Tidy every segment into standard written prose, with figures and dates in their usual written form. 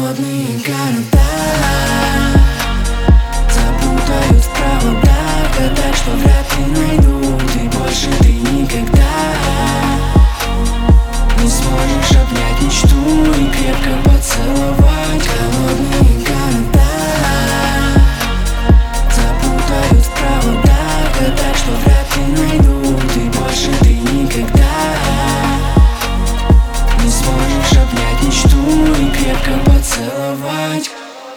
Голодные города запутают в проводах, так что вряд ли найдут. И больше ты никогда не сможешь обнять мечту и крепко поцеловать. Голодные города запутают в проводах, так что вряд ли найдут. И больше ты никогда не сможешь обнять мечту и крепко поцеловать.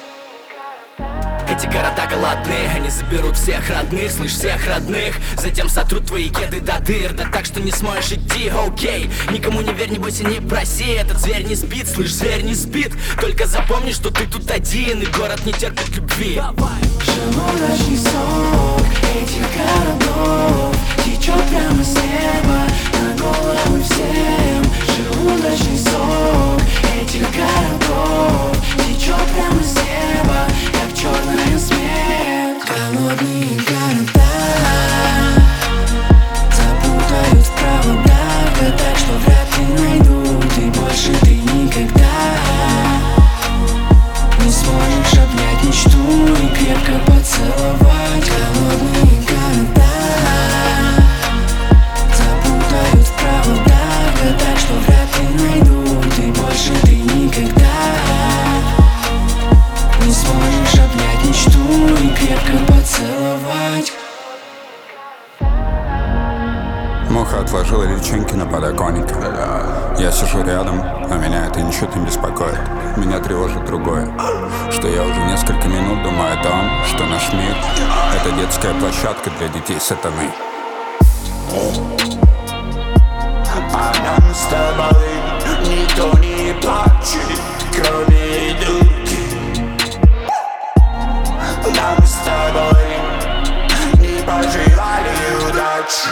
Эти города голодные, они заберут всех родных, слышь, всех родных. Затем сотрут твои кеды до дыр, да так, что не сможешь идти, окей. Никому не верь, не бойся, не проси, этот зверь не спит, слышь, зверь не спит. Только запомни, что ты тут один, и город не терпит любви. Желудочный сок этих городов течет прямо с неба на головы всем. Желудочный сок этих городов течет прямо с неба, как черная смерть. Голодные города запутают в проводах, так что вряд ли найдут. И больше ты никогда не сможешь обнять мечту и крепко поцеловать. Голодные города запутают в проводах, так что вряд ли найдут. И больше ты никогда не сможешь обнять мечту и крепко поцеловать. Муха отложила личинки на подоконнике. Я сижу рядом, а меня это ничуть не беспокоит. Меня тревожит другое, что я уже несколько минут думаю о том, что наш мир — это детская площадка для детей сатаны. Нам с тобой никто не плачет, кроме дурки. Нам с тобой не пожелали удачи.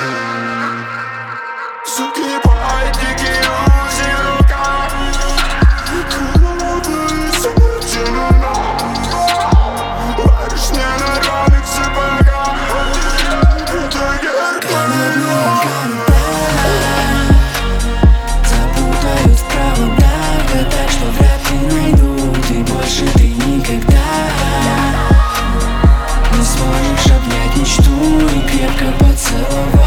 Суки, пальчики, руки в руках, голодные смерти на нас. Барышня на рваных сапогах. Голодные города запутают в проводах, так что вряд ли найдут. И больше ты никогда не сможешь обнять мечту и крепко поцеловать.